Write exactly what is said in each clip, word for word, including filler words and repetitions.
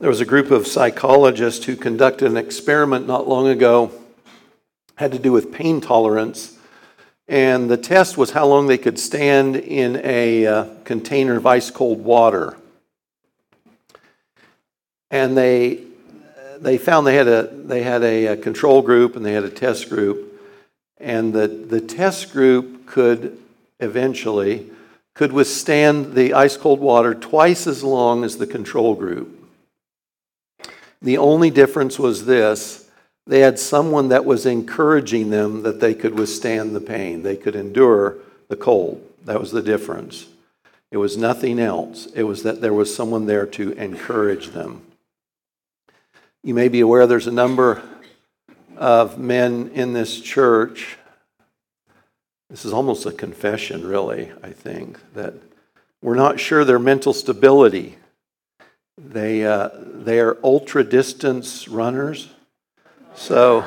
There was a group of psychologists who conducted an experiment not long ago, had to do with pain tolerance, and the test was how long they could stand in a uh, container of ice cold water. And they they found they had a they had a, a control group and they had a test group, and the the test group could eventually could withstand the ice cold water twice as long as the control group. The only difference was this: they had someone that was encouraging them that they could withstand the pain. They could endure the cold. That was the difference. It was nothing else. It was that there was someone there to encourage them. You may be aware there's a number of men in this church. This is almost a confession, really, I think, that we're not sure their mental stability. They uh, they are ultra distance runners, so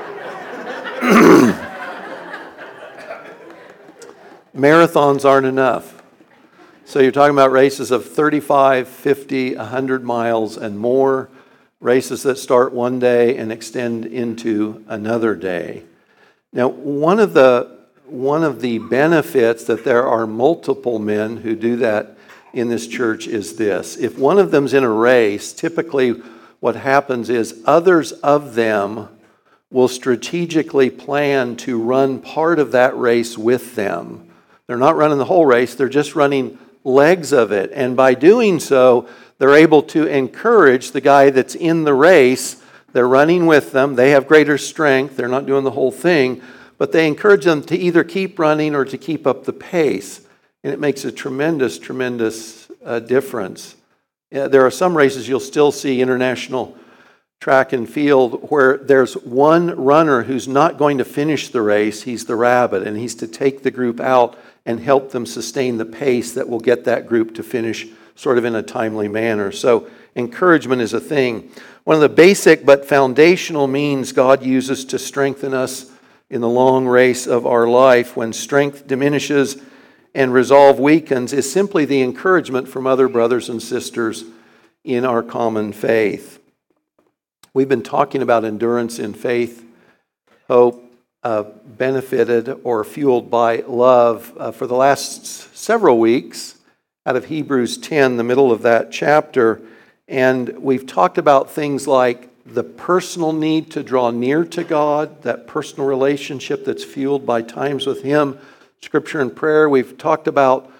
marathons aren't enough. So you're talking about races of thirty-five, fifty, one hundred miles and more, races that start one day and extend into another day. Now, one of the one of the benefits that there are multiple men who do that in this church is this: if one of them's in a race, typically what happens is others of them will strategically plan to run part of that race with them. They're not running the whole race, they're just running legs of it. And by doing so, they're able to encourage the guy that's in the race. They're running with them, they have greater strength, they're not doing the whole thing, but they encourage them to either keep running or to keep up the pace. And it makes a tremendous, tremendous uh, difference. Yeah, there are some races you'll still see, international track and field, where there's one runner who's not going to finish the race. He's the rabbit, and he's to take the group out and help them sustain the pace that will get that group to finish sort of in a timely manner. So encouragement is a thing. One of the basic but foundational means God uses to strengthen us in the long race of our life when strength diminishes and resolve weakens is simply the encouragement from other brothers and sisters in our common faith. We've been talking about endurance in faith, hope, uh, benefited or fueled by love uh, for the last several weeks out of Hebrews ten, the middle of that chapter. And we've talked about things like the personal need to draw near to God, that personal relationship that's fueled by times with Him, Scripture and prayer. We've talked about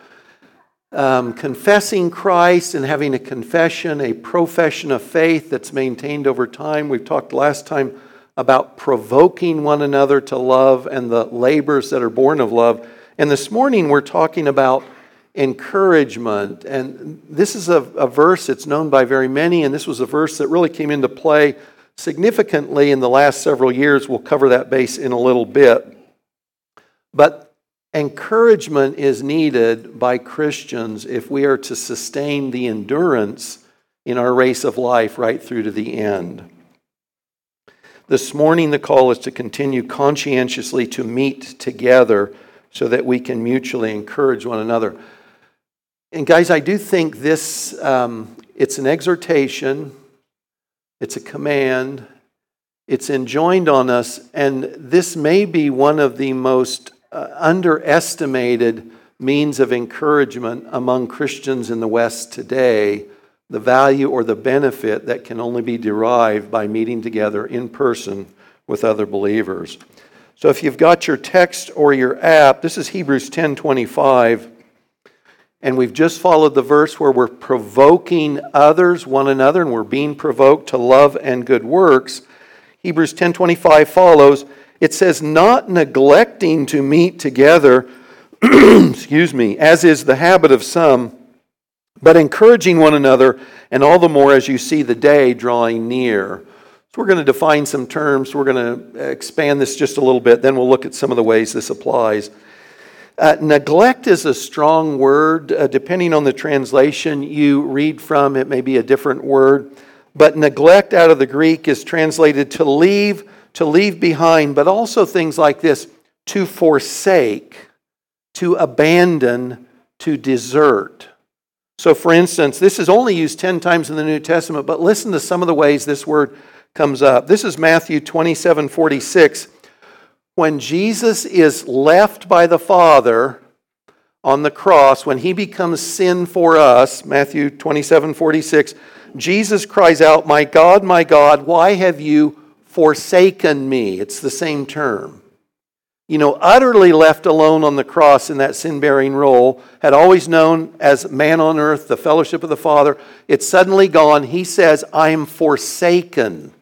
um, confessing Christ and having a confession, a profession of faith that's maintained over time. We've talked last time about provoking one another to love and the labors that are born of love. And this morning we're talking about encouragement. And this is a, a verse that's known by very many, and this was a verse that really came into play significantly in the last several years. We'll cover that base in a little bit. But encouragement is needed by Christians if we are to sustain the endurance in our race of life right through to the end. This morning, the call is to continue conscientiously to meet together so that we can mutually encourage one another. And guys, I do think this, um, it's an exhortation, it's a command, it's enjoined on us, and this may be one of the most Uh, underestimated means of encouragement among Christians in the West today, the value or the benefit that can only be derived by meeting together in person with other believers. So if you've got your text or your app, this is Hebrews ten twenty-five, and we've just followed the verse where we're provoking others, one another, and we're being provoked to love and good works. Hebrews ten twenty-five follows. It says, not neglecting to meet together, excuse me, as is the habit of some, but encouraging one another, and all the more as you see the day drawing near. So we're going to define some terms. We're going to expand this just a little bit. Then we'll look at some of the ways this applies. Uh, neglect is a strong word. Uh, depending on the translation you read from, it may be a different word. But neglect out of the Greek is translated to leave, to leave behind, but also things like this: to forsake, to abandon, to desert. So for instance, this is only used ten times in the New Testament, but listen to some of the ways this word comes up. This is Matthew twenty-seven forty-six. When Jesus is left by the Father on the cross, when he becomes sin for us, Matthew twenty-seven forty-six, Jesus cries out, "My God, my God, why have you forsaken me?" It's the same term. You know, utterly left alone on the cross in that sin-bearing role, had always known as man on earth, the fellowship of the Father. It's suddenly gone. He says, "I am forsaken.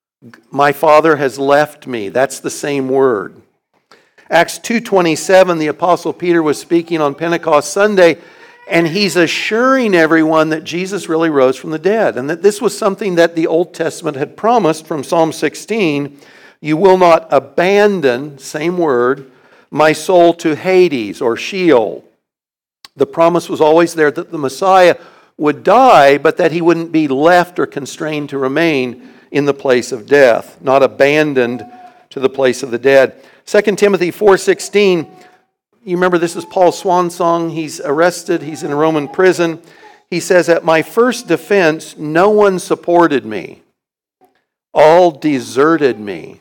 My Father has left me." That's the same word. Acts two twenty-seven, the Apostle Peter was speaking on Pentecost Sunday, and he's assuring everyone that Jesus really rose from the dead, and that this was something that the Old Testament had promised from Psalm sixteen. "You will not abandon," same word, "my soul to Hades," or Sheol. The promise was always there that the Messiah would die, but that he wouldn't be left or constrained to remain in the place of death, not abandoned to the place of the dead. Second Timothy four sixteen, you remember this is Paul's swan song. He's arrested, he's in a Roman prison. He says, "At my first defense, no one supported me. All deserted me.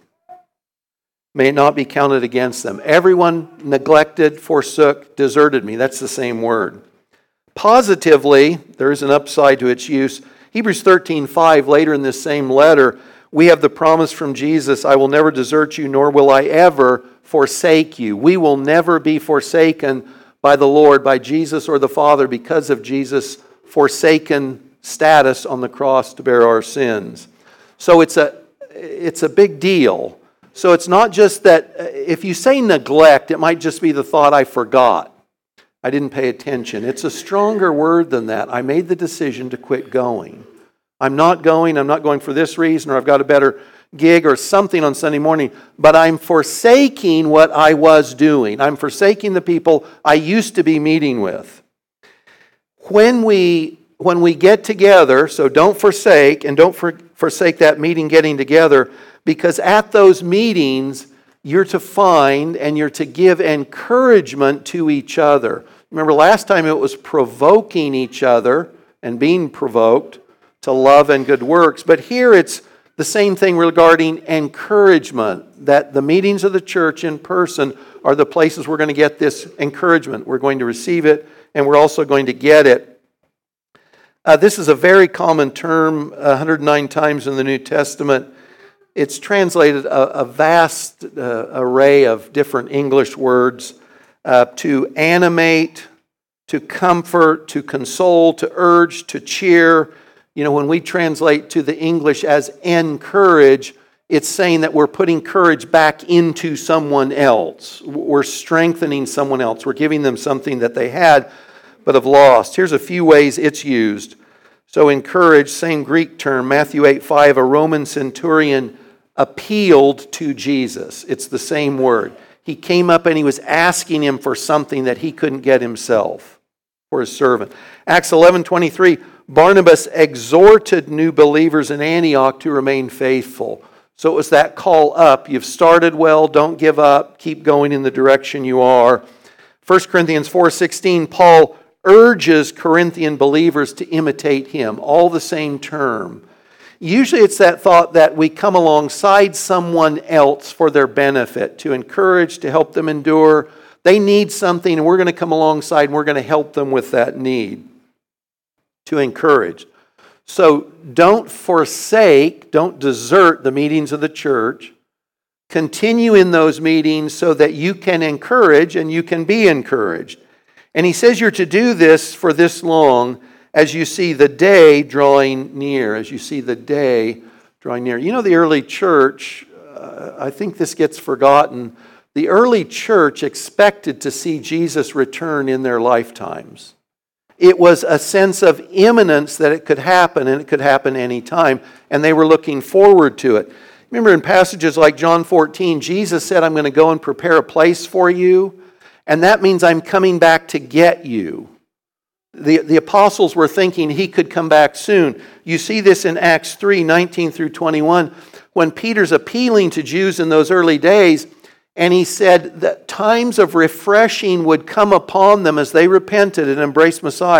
May it not be counted against them." Everyone neglected, forsook, deserted me. That's the same word. Positively, there is an upside to its use. Hebrews thirteen five, later in this same letter, we have the promise from Jesus, "I will never desert you, nor will I ever forsake you." We will never be forsaken by the Lord, by Jesus or the Father, because of Jesus' forsaken status on the cross to bear our sins. So it's a, it's a big deal. So it's not just that, if you say neglect, it might just be the thought, "I forgot. I didn't pay attention." It's a stronger word than that. I made the decision to quit going. I'm not going, I'm not going for this reason, or I've got a better gig or something on Sunday morning, but I'm forsaking what I was doing. I'm forsaking the people I used to be meeting with. When we when we get together, so don't forsake, and don't for, forsake that meeting getting together, because at those meetings, you're to find and you're to give encouragement to each other. Remember, last time it was provoking each other and being provoked to love and good works. But here it's the same thing regarding encouragement, that the meetings of the church in person are the places we're going to get this encouragement. We're going to receive it, and we're also going to get it. Uh, this is a very common term, one hundred nine times in the New Testament. It's translated a, a vast uh, array of different English words uh, to animate, to comfort, to console, to urge, to cheer. You know, when we translate to the English as encourage, it's saying that we're putting courage back into someone else. We're strengthening someone else. We're giving them something that they had but have lost. Here's a few ways it's used. So encourage, same Greek term, Matthew eight five, a Roman centurion appealed to Jesus. It's the same word. He came up and he was asking him for something that he couldn't get himself for his servant. Acts eleven twenty-three, Barnabas exhorted new believers in Antioch to remain faithful. So it was that call up. You've started well, don't give up, keep going in the direction you are. First Corinthians four sixteen, Paul urges Corinthian believers to imitate him. All the same term. Usually it's that thought that we come alongside someone else for their benefit, to encourage, to help them endure. They need something and we're going to come alongside and we're going to help them with that need. To encourage. So don't forsake, don't desert the meetings of the church. Continue in those meetings so that you can encourage and you can be encouraged. And he says you're to do this for this long as you see the day drawing near, as you see the day drawing near. You know, the early church, uh, I think this gets forgotten, the early church expected to see Jesus return in their lifetimes. It was a sense of imminence that it could happen, and it could happen any time, and they were looking forward to it. Remember in passages like John fourteen, Jesus said, "I'm going to go and prepare a place for you, and that means I'm coming back to get you." The, the apostles were thinking he could come back soon. You see this in Acts three, nineteen through twenty-one, when Peter's appealing to Jews in those early days, and he said that times of refreshing would come upon them as they repented and embraced Messiah.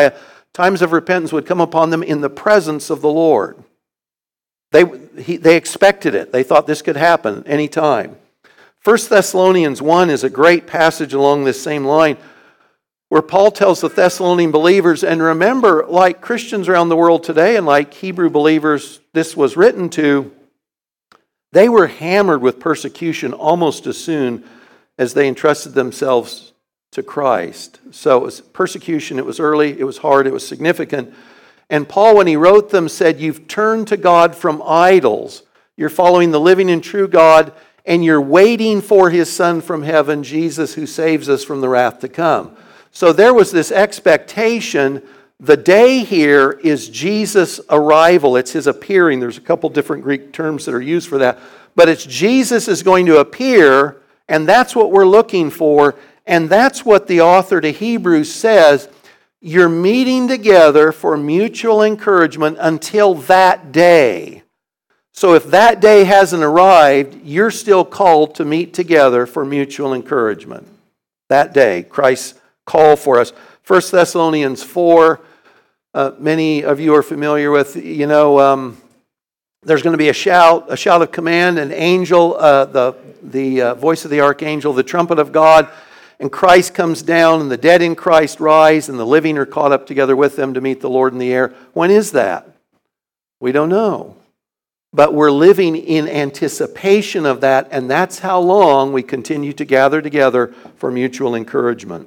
times of repentance would come upon them in the presence of the Lord. They, he, they expected it. They thought this could happen anytime. First Thessalonians one is a great passage along this same line where Paul tells the Thessalonian believers, and remember, like Christians around the world today and like Hebrew believers this was written to, they were hammered with persecution almost as soon as they entrusted themselves to Christ. So it was persecution, it was early, it was hard, it was significant. And Paul, when he wrote them, said, you've turned to God from idols. You're following the living and true God, and you're waiting for His Son from heaven, Jesus, who saves us from the wrath to come. So there was this expectation. The day here is Jesus' arrival. It's His appearing. There's a couple different Greek terms that are used for that. But it's Jesus is going to appear, and that's what we're looking for. And that's what the author to Hebrews says. You're meeting together for mutual encouragement until that day. So if that day hasn't arrived, you're still called to meet together for mutual encouragement. That day, Christ's call for us. First Thessalonians four, uh, many of you are familiar with, you know, um, there's going to be a shout, a shout of command, an angel, uh, the, the uh, voice of the archangel, the trumpet of God. And Christ comes down, and the dead in Christ rise, and the living are caught up together with them to meet the Lord in the air. When is that? We don't know. But we're living in anticipation of that, and that's how long we continue to gather together for mutual encouragement.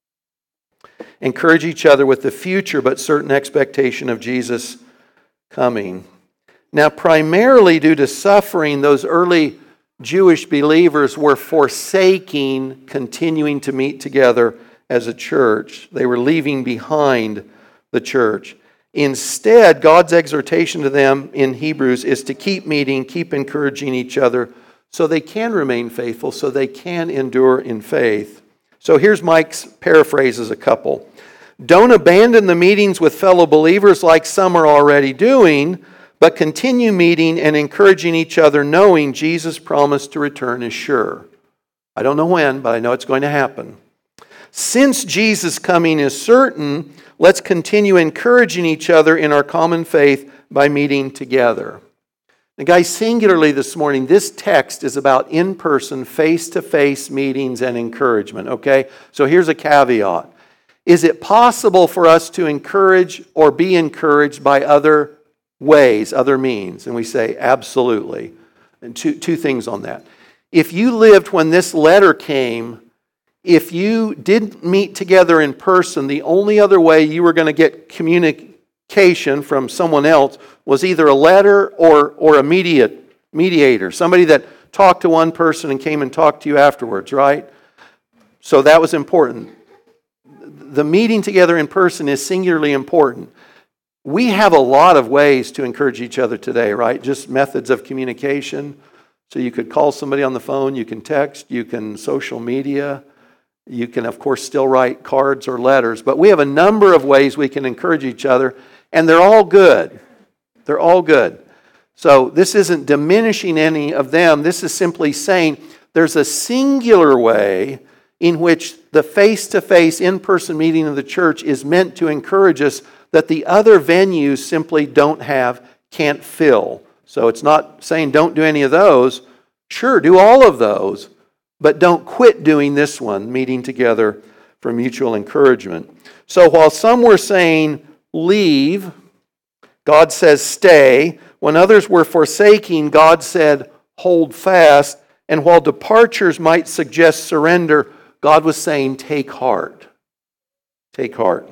Encourage each other with the future, but certain expectation of Jesus coming. Now, primarily due to suffering, those early Jewish believers were forsaking continuing to meet together as a church. They were leaving behind the church. Instead, God's exhortation to them in Hebrews is to keep meeting, keep encouraging each other so they can remain faithful, so they can endure in faith. So here's Mike's paraphrases a couple. Don't abandon the meetings with fellow believers like some are already doing, but continue meeting and encouraging each other, knowing Jesus' promise to return is sure. I don't know when, but I know it's going to happen. Since Jesus' coming is certain, let's continue encouraging each other in our common faith by meeting together. Now, guys, singularly this morning, this text is about in-person, face-to-face meetings and encouragement, okay? So here's a caveat. Is it possible for us to encourage or be encouraged by other ways, other means? And we say, absolutely. And two, two things on that. If you lived when this letter came, if you didn't meet together in person, the only other way you were going to get communication from someone else was either a letter or, or a mediate, mediator, somebody that talked to one person and came and talked to you afterwards, right? So that was important. The meeting together in person is singularly important. We have a lot of ways to encourage each other today, right? Just methods of communication. So you could call somebody on the phone, you can text, you can social media, you can, of course, still write cards or letters. But we have a number of ways we can encourage each other, and they're all good. They're all good. So this isn't diminishing any of them. This is simply saying there's a singular way in which the face-to-face, in-person meeting of the church is meant to encourage us that the other venues simply don't have, can't fill. So it's not saying don't do any of those. Sure, do all of those, but don't quit doing this one, meeting together for mutual encouragement. So while some were saying leave, God says stay. When others were forsaking, God said hold fast. And while departures might suggest surrender, God was saying take heart. Take heart.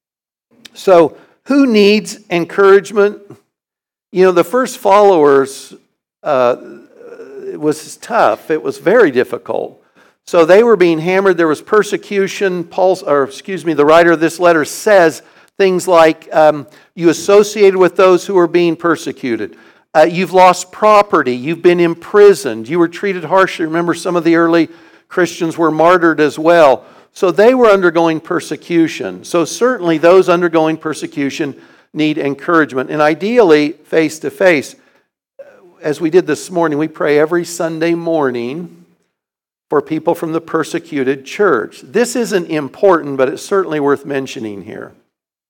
So, who needs encouragement? You know, the first followers, uh, it was tough. It was very difficult. So they were being hammered. There was persecution. Paul's, or excuse me, the writer of this letter says things like, um, you associated with those who were being persecuted. Uh, you've lost property. You've been imprisoned. You were treated harshly. Remember, some of the early Christians were martyred as well. So they were undergoing persecution. So certainly those undergoing persecution need encouragement. And ideally, face-to-face. As we did this morning, we pray every Sunday morning for people from the persecuted church. This isn't important, but it's certainly worth mentioning here.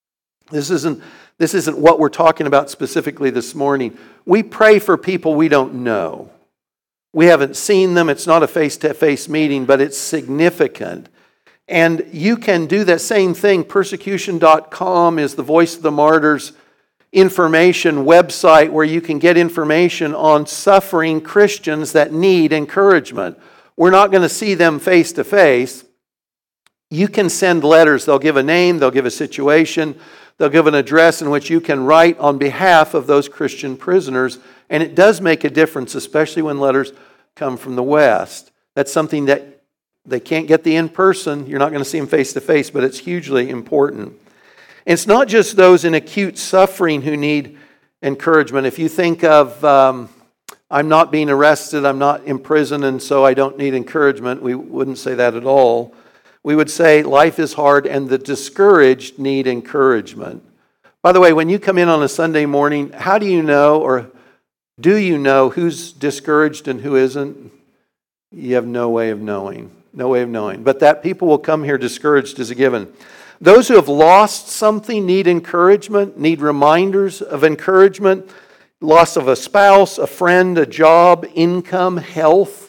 This isn't, this isn't what we're talking about specifically this morning. We pray for people we don't know. We haven't seen them. It's not a face-to-face meeting, but it's significant. And you can do that same thing. Persecution dot com is the Voice of the Martyrs information website where you can get information on suffering Christians that need encouragement. We're not going to see them face to face. You can send letters. They'll give a name, they'll give a situation, they'll give an address in which you can write on behalf of those Christian prisoners. And it does make a difference, especially when letters come from the West. That's something that they can't get the in-person. You're not going to see them face to face, but it's hugely important. It's not just those in acute suffering who need encouragement. If you think of, um, I'm not being arrested, I'm not in prison, and so I don't need encouragement, we wouldn't say that at all. We would say life is hard and the discouraged need encouragement. By the way, when you come in on a Sunday morning, how do you know, or do you know who's discouraged and who isn't? You have no way of knowing. No way of knowing. But that people will come here discouraged is a given. Those who have lost something need encouragement, need reminders of encouragement. Loss of a spouse, a friend, a job, income, health.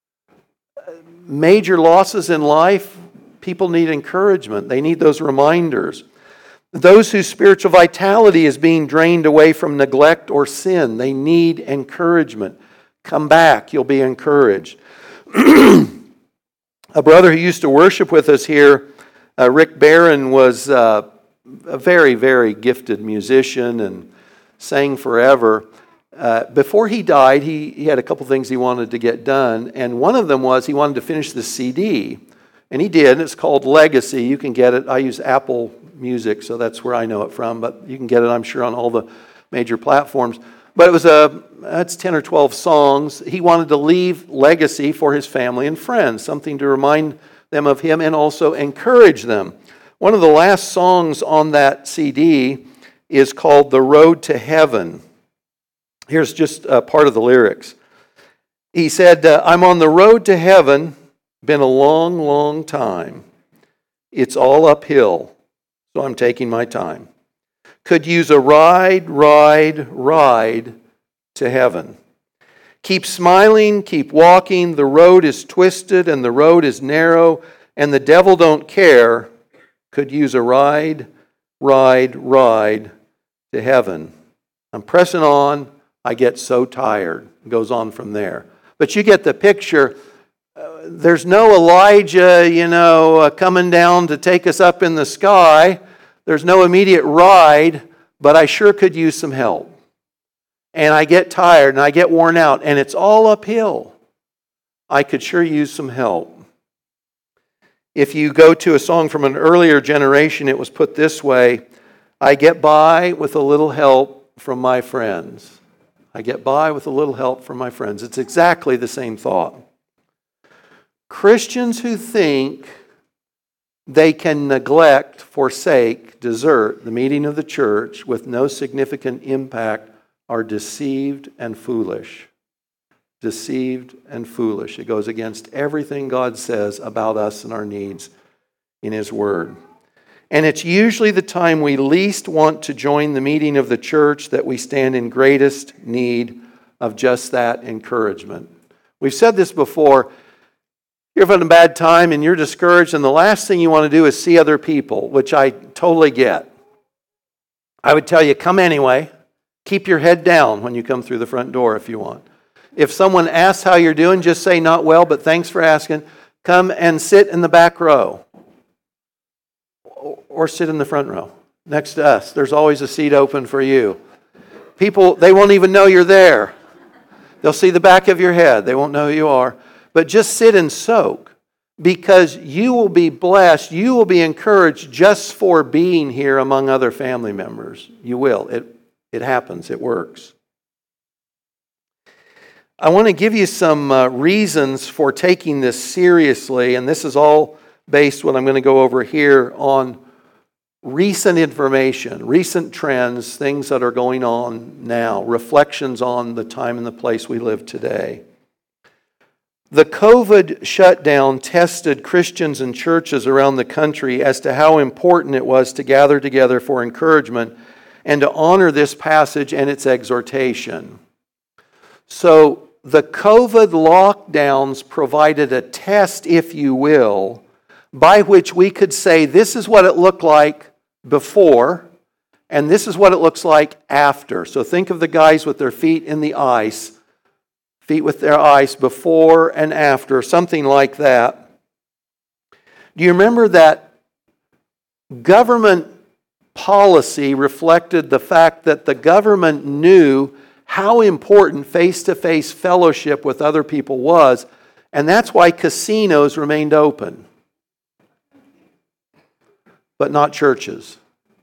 Major losses in life, people need encouragement. They need those reminders. Those whose spiritual vitality is being drained away from neglect or sin, they need encouragement. Come back, you'll be encouraged. A brother who used to worship with us here, uh, Rick Barron, was uh, a very, very gifted musician and sang forever. Uh, before he died, he, he had a couple things he wanted to get done, and one of them was he wanted to finish the C D, and he did. It's called Legacy. You can get it. I use Apple Music, so that's where I know it from, but you can get it, I'm sure, on all the major platforms. But it was a, that's ten or twelve songs. He wanted to leave legacy for his family and friends, something to remind them of him and also encourage them. One of the last songs on that C D is called The Road to Heaven. Here's just a part of the lyrics. He said, uh, I'm on the road to heaven, been a long, long time. It's all uphill, so I'm taking my time. Could use a ride, ride, ride to heaven. Keep smiling, keep walking. The road is twisted and the road is narrow, and the devil don't care. Could use a ride, ride, ride to heaven. I'm pressing on. I get so tired. It goes on from there. But you get the picture. Uh, there's no Elijah, you know, uh, coming down to take us up in the sky. There's no immediate ride, but I sure could use some help. And I get tired and I get worn out, and it's all uphill. I could sure use some help. If you go to a song from an earlier generation, it was put this way: I get by with a little help from my friends. I get by with a little help from my friends. It's exactly the same thought. Christians who think they can neglect, forsake, desert the meeting of the church with no significant impact are deceived and foolish. Deceived and foolish. It goes against everything God says about us and our needs in His Word. And it's usually the time we least want to join the meeting of the church that we stand in greatest need of just that encouragement. We've said this before. You're having a bad time and you're discouraged, and the last thing you want to do is see other people, which I totally get. I would tell you, come anyway. Keep your head down when you come through the front door if you want. If someone asks how you're doing, just say, not well, but thanks for asking. Come and sit in the back row. Or sit in the front row next to us. There's always a seat open for you. People, they won't even know you're there. They'll see the back of your head. They won't know who you are. But just sit and soak, because you will be blessed. You will be encouraged just for being here among other family members. You will. It, it happens. It works. I want to give you some uh, reasons for taking this seriously, and this is all based, what I'm going to go over here, on recent information, recent trends, things that are going on now, reflections on the time and the place we live today. The COVID shutdown tested Christians and churches around the country as to how important it was to gather together for encouragement and to honor this passage and its exhortation. So the COVID lockdowns provided a test, if you will, by which we could say this is what it looked like before, and this is what it looks like after. So think of the guys with their feet in the ice, feet with their ice before and after, something like that. Do you remember that government policy reflected the fact that the government knew how important face-to-face fellowship with other people was, and that's why casinos remained open, but not churches.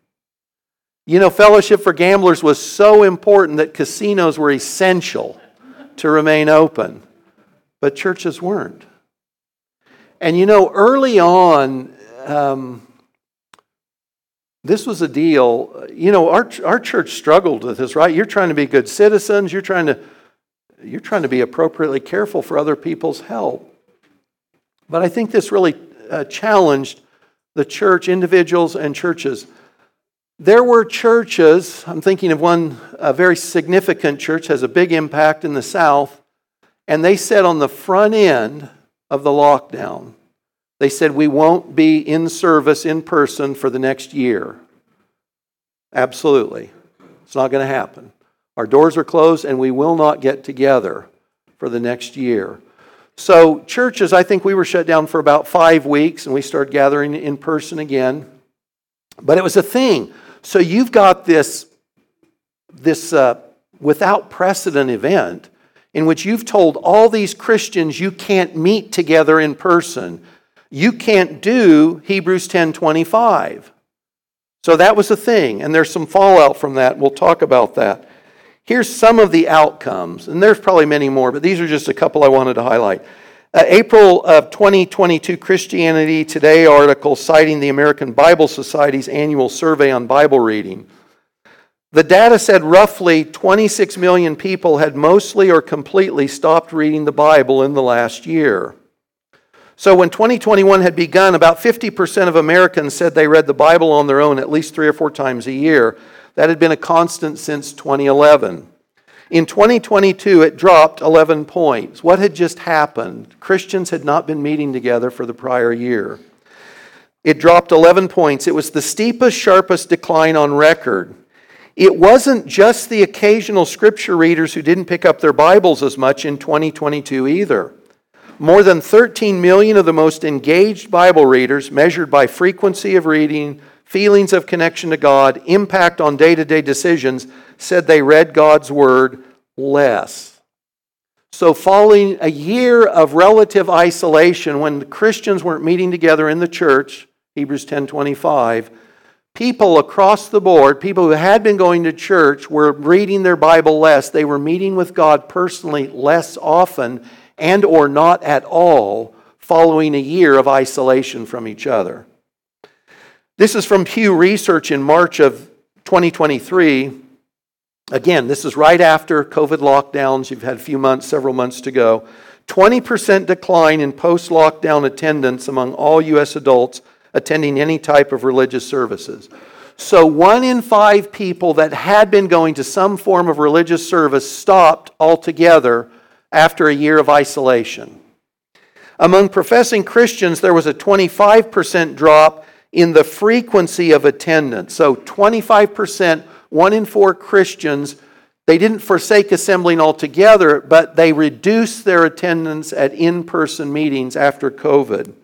You know, fellowship for gamblers was so important that casinos were essential to remain open, but churches weren't. And you know, early on, um, this was a deal. You know, our our church struggled with this, right? You're trying to be good citizens. You're trying to you're trying to be appropriately careful for other people's help. But I think this really uh, challenged the church, individuals, and churches. There were churches, I'm thinking of one a very significant church, has a big impact in the South, and they said on the front end of the lockdown, they said, we won't be in service in person for the next year. Absolutely. It's not going to happen. Our doors are closed and we will not get together for the next year. So churches, I think we were shut down for about five weeks and we started gathering in person again. But it was a thing. So you've got this, this uh, without precedent event in which you've told all these Christians you can't meet together in person. You can't do Hebrews ten twenty-five. So that was a thing, and there's some fallout from that. We'll talk about that. Here's some of the outcomes, and there's probably many more, but these are just a couple I wanted to highlight. Uh, April of twenty twenty-two Christianity Today article citing the American Bible Society's annual survey on Bible reading. The data said roughly twenty-six million people had mostly or completely stopped reading the Bible in the last year. So when twenty twenty-one had begun, about fifty percent of Americans said they read the Bible on their own at least three or four times a year. That had been a constant since twenty eleven. In twenty twenty-two, it dropped eleven points. What had just happened? Christians had not been meeting together for the prior year. It dropped eleven points. It was the steepest, sharpest decline on record. It wasn't just the occasional scripture readers who didn't pick up their Bibles as much in twenty twenty-two either. More than thirteen million of the most engaged Bible readers, measured by frequency of reading, feelings of connection to God, impact on day-to-day decisions, said they read God's Word less. So following a year of relative isolation, when the Christians weren't meeting together in the church, Hebrews ten twenty-five, people across the board, people who had been going to church, were reading their Bible less. They were meeting with God personally less often and or not at all following a year of isolation from each other. This is from Pew Research in March of twenty twenty-three. Again, this is right after COVID lockdowns. You've had a few months, several months to go. twenty percent decline in post-lockdown attendance among all U S adults attending any type of religious services. So one in five people that had been going to some form of religious service stopped altogether after a year of isolation. Among professing Christians, there was a twenty-five percent drop in the frequency of attendance. So twenty-five percent, one in four Christians, they didn't forsake assembling altogether, but they reduced their attendance at in-person meetings after COVID.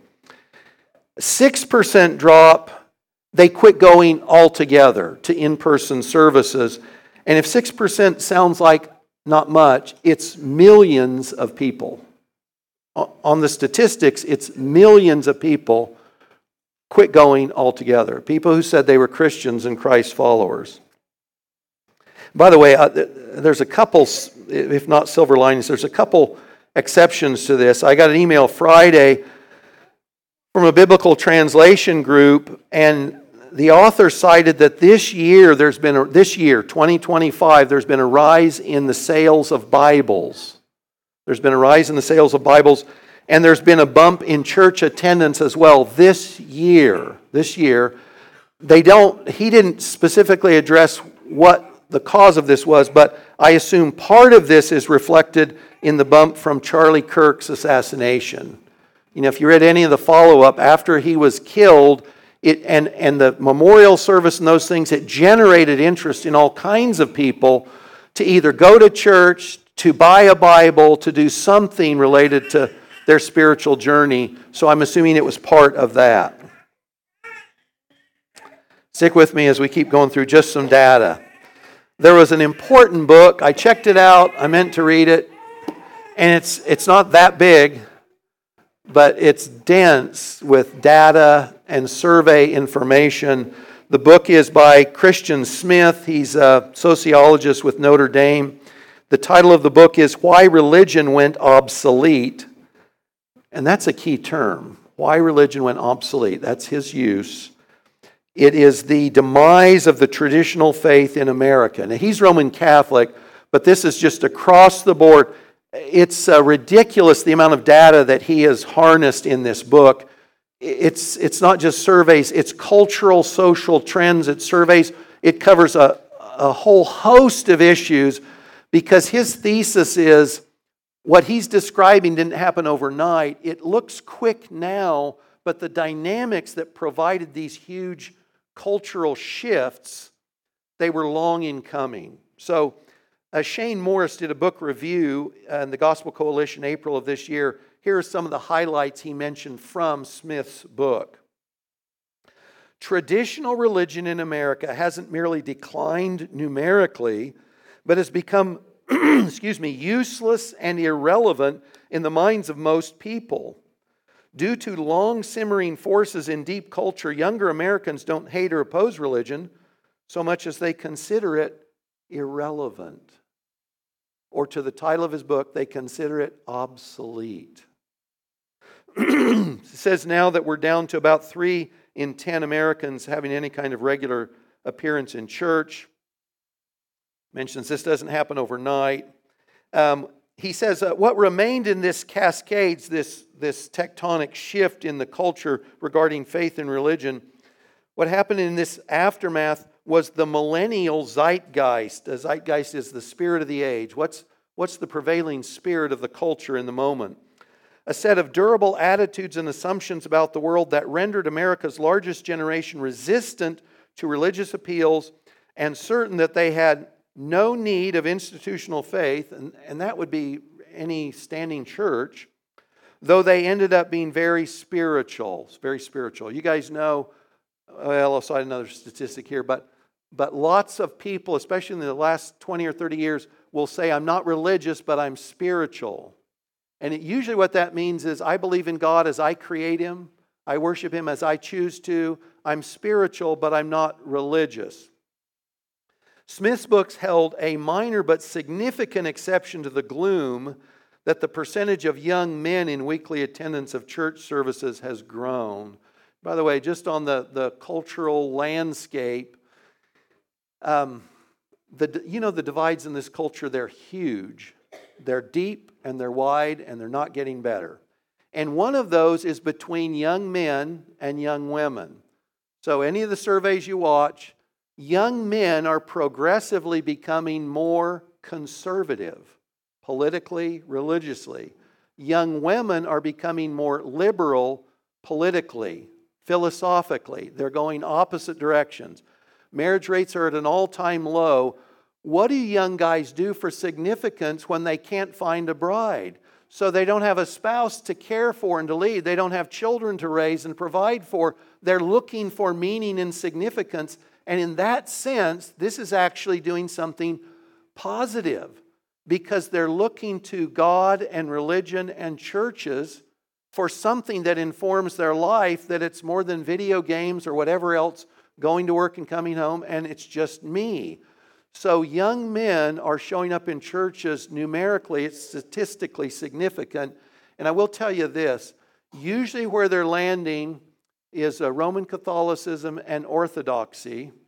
six percent drop, they quit going altogether to in-person services. And if six percent sounds like not much, it's millions of people. On the statistics, it's millions of people quit going altogether. People who said they were Christians and Christ followers. By the way, there's a couple, if not silver linings, there's a couple exceptions to this. I got an email Friday from a biblical translation group, and the author cited that this year, there's been a, this year, twenty twenty-five, there's been a rise in the sales of Bibles. There's been a rise in the sales of Bibles, and there's been a bump in church attendance as well this year. This year, they don't. He didn't specifically address what the cause of this was, but I assume part of this is reflected in the bump from Charlie Kirk's assassination. You know, if you read any of the follow-up after he was killed, it and, and the memorial service and those things, it generated interest in all kinds of people to either go to church, to buy a Bible, to do something related to their spiritual journey. So I'm assuming it was part of that. Stick with me as we keep going through just some data. There was an important book. I checked it out. I meant to read it. And it's it's not that big, but it's dense with data and survey information. The book is by Christian Smith. He's a sociologist with Notre Dame. The title of the book is Why Religion Went Obsolete. And that's a key term. Why religion went obsolete. That's his use. It is the demise of the traditional faith in America. Now, he's Roman Catholic, but this is just across the board. It's uh, ridiculous the amount of data that he has harnessed in this book. It's, it's not just surveys, it's cultural, social trends, it surveys, it covers a, a whole host of issues because his thesis is what he's describing didn't happen overnight. It looks quick now, but the dynamics that provided these huge cultural shifts, they were long in coming. So uh, Shane Morris did a book review in the Gospel Coalition April of this year. Here are some of the highlights he mentioned from Smith's book. Traditional religion in America hasn't merely declined numerically, but has become, excuse me, useless and irrelevant in the minds of most people. Due to long simmering forces in deep culture, younger Americans don't hate or oppose religion so much as they consider it irrelevant. Or to the title of his book, they consider it obsolete. It says now that we're down to about three in ten Americans having any kind of regular appearance in church. Mentions this doesn't happen overnight. Um, He says, uh, what remained in this cascades, this, this tectonic shift in the culture regarding faith and religion, what happened in this aftermath was the millennial zeitgeist. The zeitgeist is the spirit of the age. What's, what's the prevailing spirit of the culture in the moment? A set of durable attitudes and assumptions about the world that rendered America's largest generation resistant to religious appeals and certain that they had no need of institutional faith, and, and that would be any standing church, though they ended up being very spiritual. Very spiritual. You guys know, well, I'll cite another statistic here, but, but lots of people, especially in the last twenty or thirty years, will say, I'm not religious, but I'm spiritual. And it, usually what that means is, I believe in God as I create Him. I worship Him as I choose to. I'm spiritual, but I'm not religious. Smith's books held a minor but significant exception to the gloom that the percentage of young men in weekly attendance of church services has grown. By the way, just on the, the cultural landscape, um, the you know the divides in this culture, they're huge. They're deep and they're wide and they're not getting better. And one of those is between young men and young women. So any of the surveys you watch, young men are progressively becoming more conservative, politically, religiously. Young women are becoming more liberal politically, philosophically. They're going opposite directions. Marriage rates are at an all-time low. What do young guys do for significance when they can't find a bride? So they don't have a spouse to care for and to lead. They don't have children to raise and provide for. They're looking for meaning and significance. And in that sense, this is actually doing something positive because they're looking to God and religion and churches for something that informs their life, that it's more than video games or whatever else, going to work and coming home, and it's just me. So young men are showing up in churches numerically. It's statistically significant. And I will tell you this, usually where they're landing is a Roman Catholicism and Orthodoxy.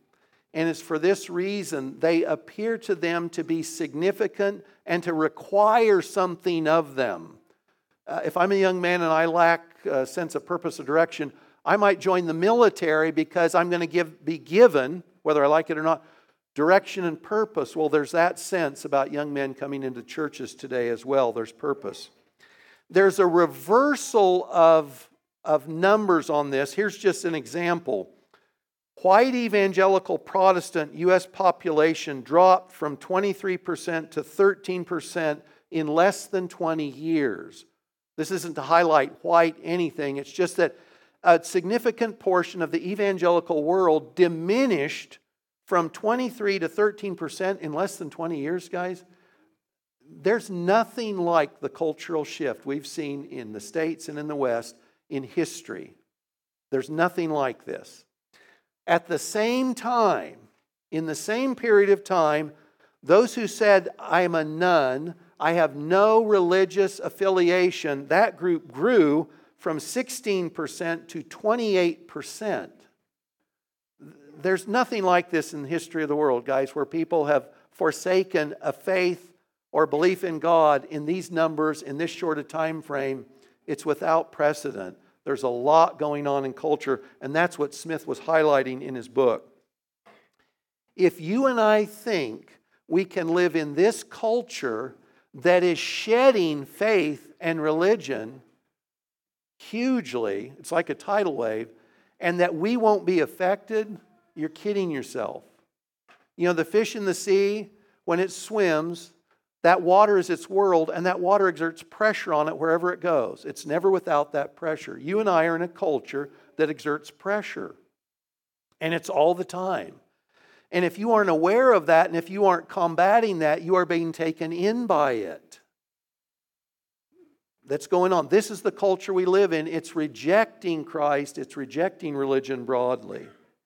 And it's for this reason they appear to them to be significant and to require something of them. Uh, if I'm a young man and I lack a sense of purpose or direction, I might join the military because I'm going to give, be given, whether I like it or not, direction and purpose. Well, there's that sense about young men coming into churches today as well. There's purpose. There's a reversal of, of numbers on this. Here's just an example. White evangelical Protestant U S population dropped from twenty-three percent to thirteen percent in less than twenty years. This isn't to highlight white anything. It's just that a significant portion of the evangelical world diminished from twenty-three to thirteen percent in less than twenty years, guys. There's nothing like the cultural shift we've seen in the States and in the West in history. There's nothing like this. At the same time, in the same period of time, those who said, I'm a nun, I have no religious affiliation, that group grew from sixteen percent to twenty-eight percent. There's nothing like this in the history of the world, guys, where people have forsaken a faith or belief in God in these numbers, in this short a time frame. It's without precedent. There's a lot going on in culture, and that's what Smith was highlighting in his book. If you and I think we can live in this culture that is shedding faith and religion hugely, it's like a tidal wave, and that we won't be affected, you're kidding yourself. You know, the fish in the sea, when it swims, that water is its world, and that water exerts pressure on it wherever it goes. It's never without that pressure. You and I are in a culture that exerts pressure, and it's all the time. And if you aren't aware of that, and if you aren't combating that, you are being taken in by it. That's going on. This is the culture we live in. It's rejecting Christ. It's rejecting religion broadly.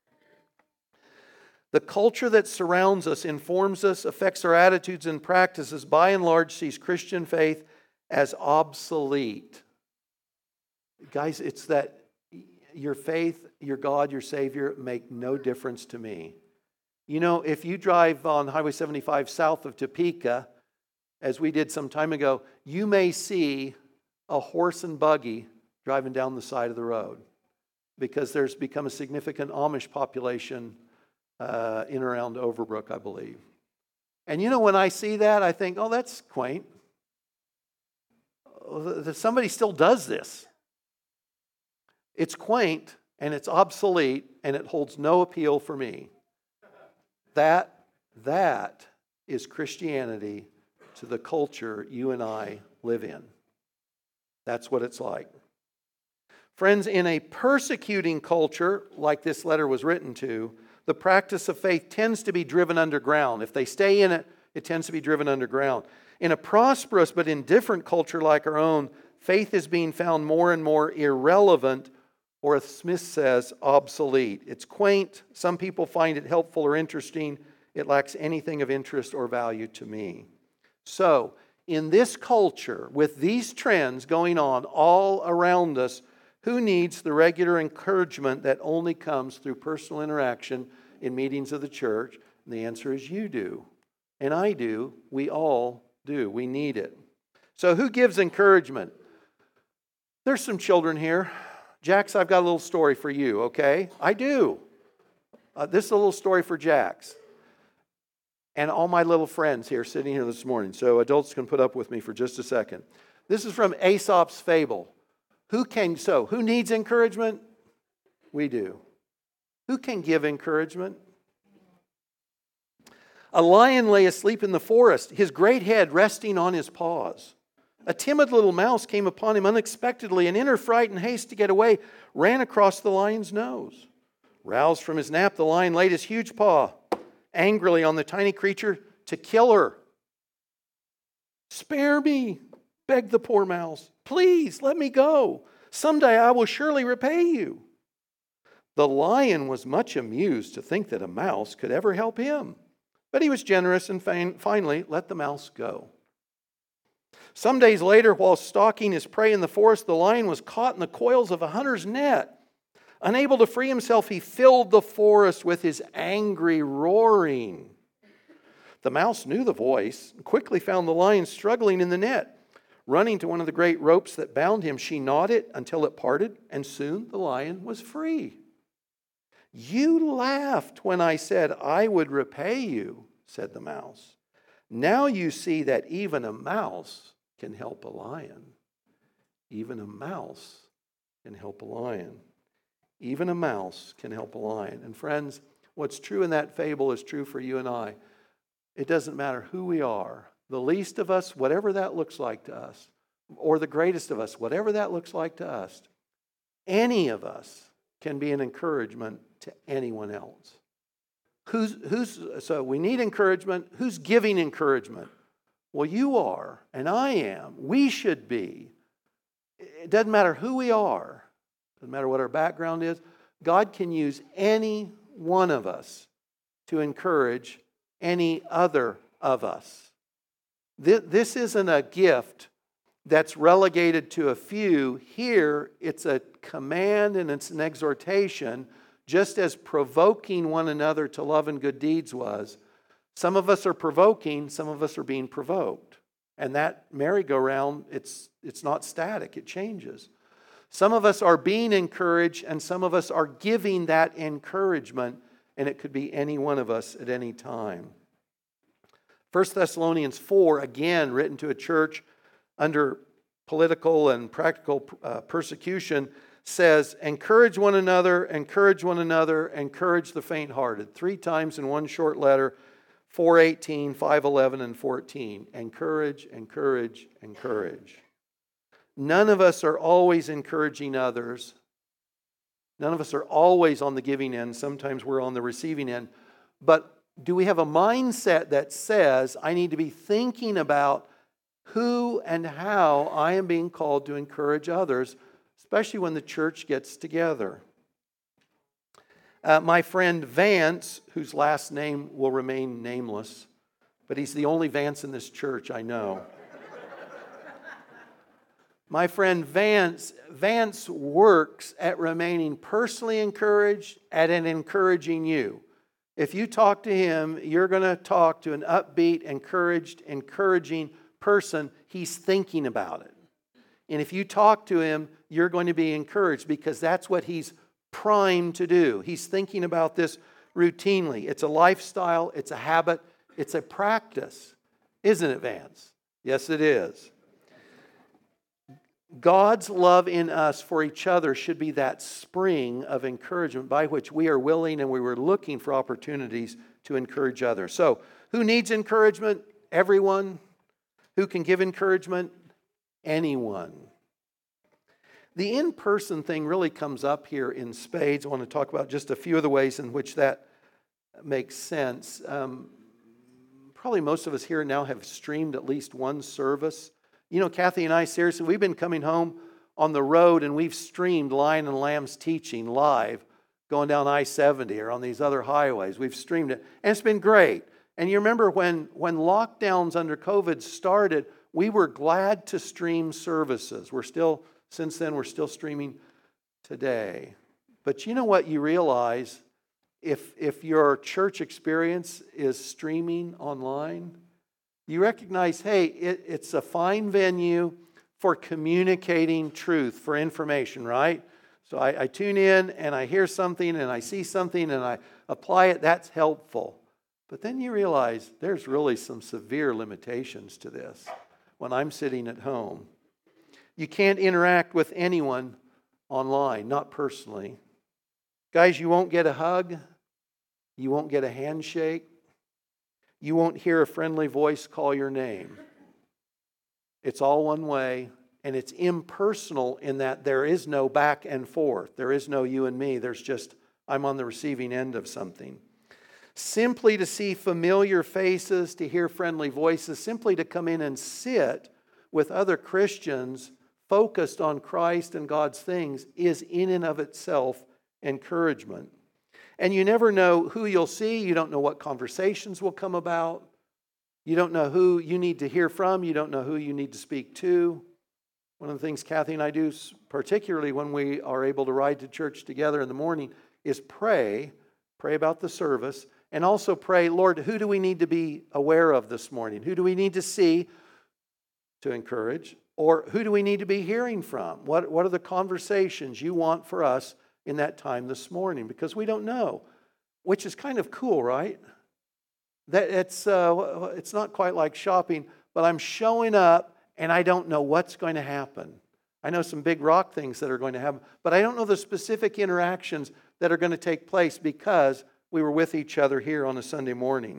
The culture that surrounds us, informs us, affects our attitudes and practices, by and large sees Christian faith as obsolete. Guys, it's that your faith, your God, your Savior make no difference to me. You know, if you drive on Highway seventy-five south of Topeka, as we did some time ago, you may see a horse and buggy driving down the side of the road because there's become a significant Amish population uh, in and around Overbrook, I believe. And you know, when I see that, I think, oh, that's quaint. Somebody still does this. It's quaint and it's obsolete and it holds no appeal for me. That, that is Christianity to the culture you and I live in. That's what it's like. Friends, in a persecuting culture, like this letter was written to, the practice of faith tends to be driven underground. If they stay in it, it tends to be driven underground. In a prosperous but indifferent culture like our own, faith is being found more and more irrelevant, or as Smith says, obsolete. It's quaint. Some people find it helpful or interesting. It lacks anything of interest or value to me. So, in this culture, with these trends going on all around us, who needs the regular encouragement that only comes through personal interaction in meetings of the church? And the answer is you do. And I do. We all do. We need it. So who gives encouragement? There's some children here. Jax, I've got a little story for you, okay? I do. Uh, this is a little story for Jax. And all my little friends here sitting here this morning. So adults can put up with me for just a second. This is from Aesop's Fable. Who can, so, who needs encouragement? We do. Who can give encouragement? A lion lay asleep in the forest, his great head resting on his paws. A timid little mouse came upon him unexpectedly and in her fright and haste to get away, ran across the lion's nose. Roused from his nap, the lion laid his huge paw angrily on the tiny creature to kill her. "Spare me," begged the poor mouse. "Please, let me go. Someday I will surely repay you." The lion was much amused to think that a mouse could ever help him, but he was generous and fin- finally let the mouse go. Some days later, while stalking his prey in the forest, the lion was caught in the coils of a hunter's net. Unable to free himself, he filled the forest with his angry roaring. The mouse knew the voice and quickly found the lion struggling in the net. Running to one of the great ropes that bound him, she gnawed it until it parted, and soon the lion was free. You laughed when I said I would repay you, said the mouse. Now you see that even a mouse can help a lion. Even a mouse can help a lion. Even a mouse can help a lion. And friends, what's true in that fable is true for you and I. It doesn't matter who we are. The least of us, whatever that looks like to us, or the greatest of us, whatever that looks like to us, any of us can be an encouragement to anyone else. Who's, who's, so we need encouragement. Who's giving encouragement? Well, you are, and I am. We should be. It doesn't matter who we are. It doesn't matter what our background is. God can use any one of us to encourage any other of us. This isn't a gift that's relegated to a few. Here, it's a command and it's an exhortation, just as provoking one another to love and good deeds was. Some of us are provoking, some of us are being provoked. And that merry-go-round, it's, it's not static, it changes. Some of us are being encouraged, and some of us are giving that encouragement, and it could be any one of us at any time. First Thessalonians four, again, written to a church under political and practical uh, persecution, says, encourage one another, encourage one another, encourage the faint-hearted. Three times in one short letter, four eighteen, five eleven, and fourteen. Encourage, encourage, encourage. None of us are always encouraging others. None of us are always on the giving end. Sometimes we're on the receiving end. But do we have a mindset that says, I need to be thinking about who and how I am being called to encourage others, especially when the church gets together? Uh, my friend Vance, whose last name will remain nameless, but he's the only Vance in this church I know. My friend Vance, Vance works at remaining personally encouraged and at encouraging you. If you talk to him, you're going to talk to an upbeat, encouraged, encouraging person. He's thinking about it. And if you talk to him, you're going to be encouraged because that's what he's primed to do. He's thinking about this routinely. It's a lifestyle, it's a habit, it's a practice. Isn't it, Vance? Yes, it is. God's love in us for each other should be that spring of encouragement by which we are willing and we were looking for opportunities to encourage others. So, who needs encouragement? Everyone. Who can give encouragement? Anyone. The in-person thing really comes up here in spades. I want to talk about just a few of the ways in which that makes sense. Um, probably most of us here now have streamed at least one service. You know, Kathy and I, seriously, we've been coming home on the road and we've streamed Lion and Lamb's teaching live going down I seventy or on these other highways. We've streamed it, and it's been great. And you remember when, when lockdowns under COVID started, we were glad to stream services. We're still, since then, we're still streaming today. But you know what you realize? If, if your church experience is streaming online, you recognize, hey, it, it's a fine venue for communicating truth, for information, right? So I, I tune in and I hear something and I see something and I apply it. That's helpful. But then you realize there's really some severe limitations to this when I'm sitting at home. You can't interact with anyone online, not personally. Guys, you won't get a hug. You won't get a handshake. You won't hear a friendly voice call your name. It's all one way, and it's impersonal in that there is no back and forth. There is no you and me. There's just, I'm on the receiving end of something. Simply to see familiar faces, to hear friendly voices, simply to come in and sit with other Christians focused on Christ and God's things is in and of itself encouragement. And you never know who you'll see. You don't know what conversations will come about. You don't know who you need to hear from. You don't know who you need to speak to. One of the things Kathy and I do, particularly when we are able to ride to church together in the morning, is pray. Pray about the service. And also pray, Lord, who do we need to be aware of this morning? Who do we need to see to encourage? Or who do we need to be hearing from? What, what are the conversations you want for us in that time this morning? Because we don't know, which is kind of cool, right? That it's, uh, it's not quite like shopping, but I'm showing up and I don't know what's going to happen. I know some big rock things that are going to happen, but I don't know the specific interactions that are going to take place because we were with each other here on a Sunday morning.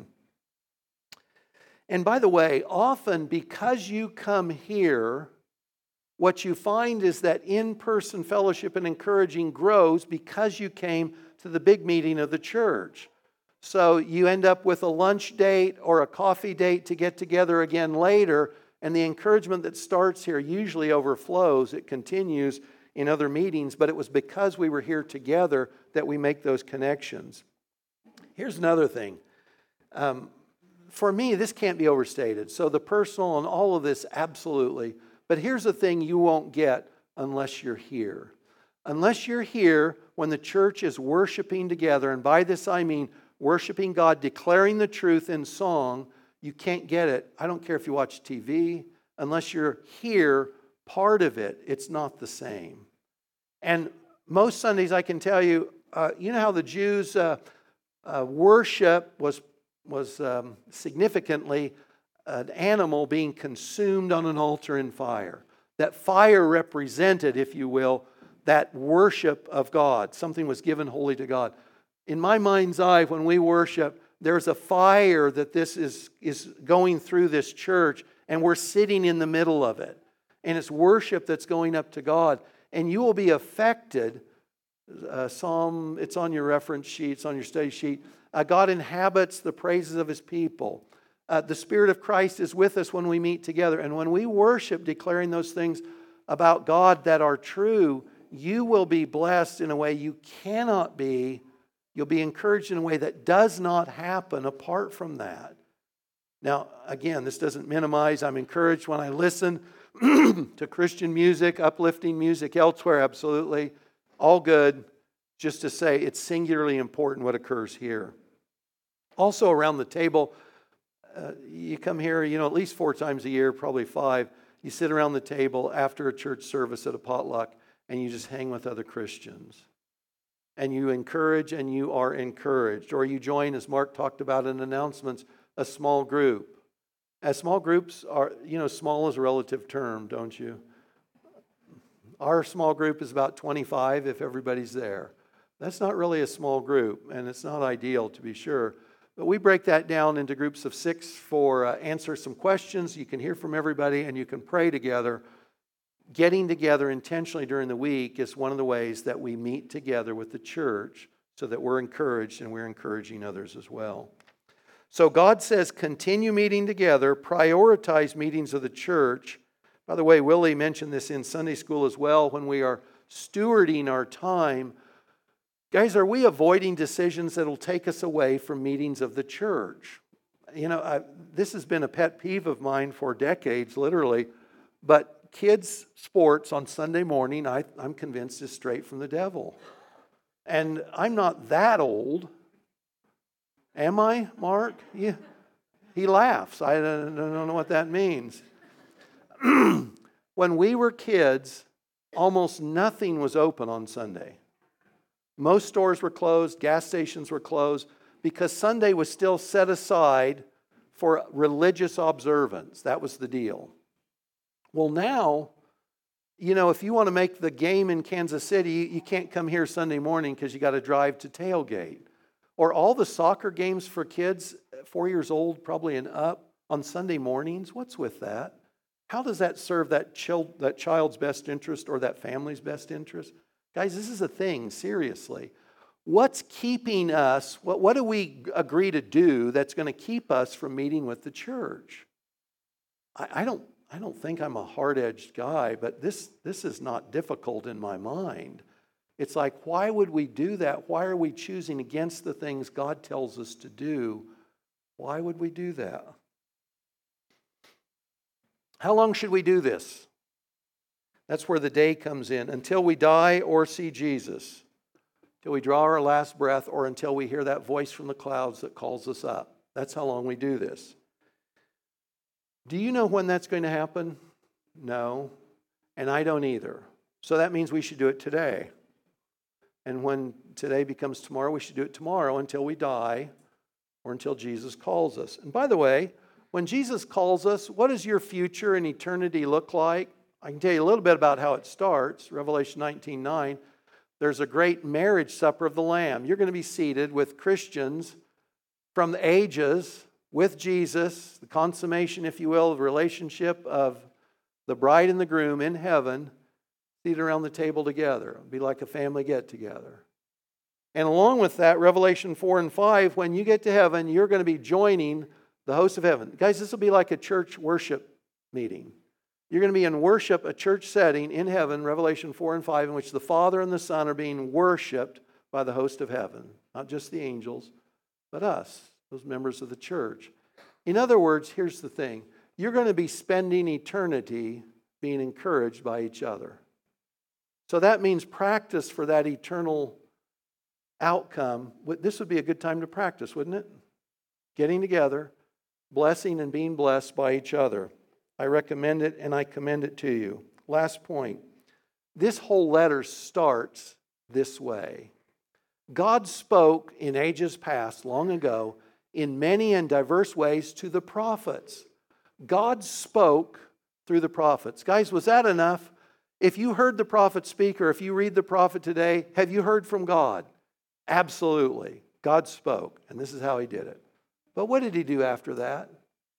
And by the way, often because you come here, what you find is that in-person fellowship and encouraging grows because you came to the big meeting of the church. So you end up with a lunch date or a coffee date to get together again later, and the encouragement that starts here usually overflows. It continues in other meetings, but it was because we were here together that we make those connections. Here's another thing. Um, for me, this can't be overstated. So the personal and all of this, absolutely. But here's the thing you won't get unless you're here. Unless you're here when the church is worshiping together, and by this I mean worshiping God, declaring the truth in song, you can't get it. I don't care if you watch T V. Unless you're here, part of it, it's not the same. And most Sundays, I can tell you, uh, you know how the Jews' uh, uh, worship was, was um, significantly an animal being consumed on an altar in fire. That fire represented, if you will, that worship of God. Something was given wholly to God. In my mind's eye, when we worship, there's a fire that this is, is going through this church, and we're sitting in the middle of it. And it's worship that's going up to God. And you will be affected. Uh, Psalm, it's on your reference sheet, it's on your study sheet. Uh, God inhabits the praises of His people. Uh, the Spirit of Christ is with us when we meet together. And when we worship, declaring those things about God that are true, you will be blessed in a way you cannot be. You'll be encouraged in a way that does not happen apart from that. Now, again, this doesn't minimize. I'm encouraged when I listen to Christian music, uplifting music elsewhere, absolutely. All good. Just to say it's singularly important what occurs here. Also around the table, uh, you come here, you know, at least four times a year, probably five. You sit around the table after a church service at a potluck, and you just hang with other Christians. And you encourage and you are encouraged. Or you join, as Mark talked about in announcements, a small group. As small groups are, you know, small is a relative term, don't you? Our small group is about twenty-five if everybody's there. That's not really a small group, and it's not ideal to be sure. But we break that down into groups of six for uh, answer some questions. You can hear from everybody and you can pray together. Getting together intentionally during the week is one of the ways that we meet together with the church so that we're encouraged and we're encouraging others as well. So God says continue meeting together, prioritize meetings of the church. By the way, Willie mentioned this in Sunday school as well when we are stewarding our time. Guys, are we avoiding decisions that will take us away from meetings of the church? You know, I, this has been a pet peeve of mine for decades, literally, but kids' sports on Sunday morning, I, I'm convinced, is straight from the devil. And I'm not that old. Am I, Mark? Yeah. He laughs. I don't, I don't know what that means. When we were kids, almost nothing was open on Sunday. Most stores were closed, gas stations were closed, because Sunday was still set aside for religious observance. That was the deal. Well, now, you know, if you want to make the game in Kansas City, you can't come here Sunday morning because you got to drive to tailgate. Or all the soccer games for kids, four years old probably and up, on Sunday mornings. What's with that? How does that serve that, child, that child's best interest or that family's best interest? Guys, this is a thing, seriously. What's keeping us, what, what do we agree to do that's going to keep us from meeting with the church? I, I don't I don't think I'm a hard-edged guy, but this, this is not difficult in my mind. It's like, why would we do that? Why are we choosing against the things God tells us to do? Why would we do that? How long should we do this? That's where the day comes in. Until we die or see Jesus, till we draw our last breath, or until we hear that voice from the clouds that calls us up. That's how long we do this. Do you know when that's going to happen? No. And I don't either. So that means we should do it today. And when today becomes tomorrow, we should do it tomorrow until we die or until Jesus calls us. And by the way, when Jesus calls us, what does your future and eternity look like? I can tell you a little bit about how it starts. Revelation nineteen nine. There's a great marriage supper of the Lamb. You're going to be seated with Christians from the ages with Jesus, the consummation, if you will, of the relationship of the bride and the groom in heaven, seated around the table together. It'll be like a family get-together. And along with that, Revelation four and five, when you get to heaven, you're going to be joining the host of heaven. Guys, this will be like a church worship meeting. You're going to be in worship, a church setting in heaven, Revelation four and five, in which the Father and the Son are being worshiped by the host of heaven. Not just the angels, but us, those members of the church. In other words, here's the thing. You're going to be spending eternity being encouraged by each other. So that means practice for that eternal outcome. This would be a good time to practice, wouldn't it? Getting together, blessing and being blessed by each other. I recommend it and I commend it to you. Last point. This whole letter starts this way. God spoke in ages past, long ago, in many and diverse ways to the prophets. God spoke through the prophets. Guys, was that enough? If you heard the prophet speak, or if you read the prophet today, have you heard from God? Absolutely. God spoke, and this is how He did it. But what did He do after that?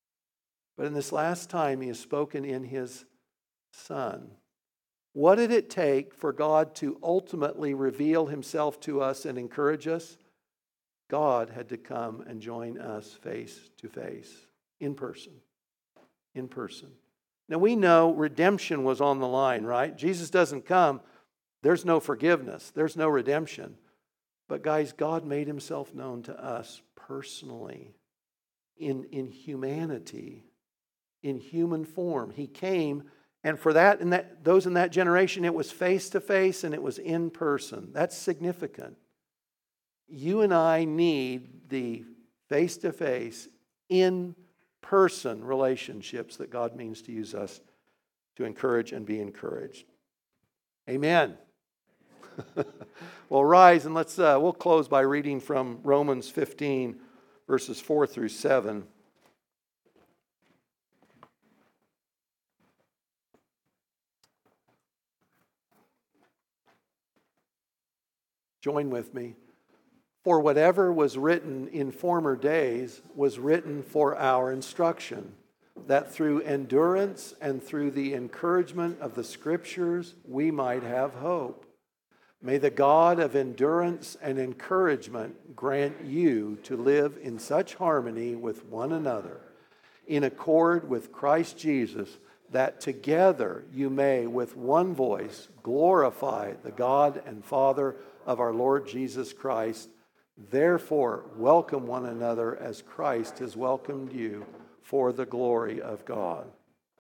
But in this last time, He has spoken in His Son. What did it take for God to ultimately reveal Himself to us and encourage us? God had to come and join us face to face, in person. In person. Now we know redemption was on the line, right? Jesus doesn't come, there's no forgiveness, there's no redemption. But guys, God made Himself known to us personally, in, in humanity, in human form. He came, and for that and that those in that generation, it was face to face and it was in person. That's significant. You and I need the face to face, in person relationships that God means to use us to encourage and be encouraged. Amen. Well, rise and let's uh, we'll close by reading from Romans fifteen, verses four through seven. Join with me. For whatever was written in former days was written for our instruction, that through endurance and through the encouragement of the Scriptures we might have hope. May the God of endurance and encouragement grant you to live in such harmony with one another, in accord with Christ Jesus, that together you may with one voice glorify the God and Father of our Lord Jesus Christ. Therefore, welcome one another as Christ has welcomed you for the glory of God.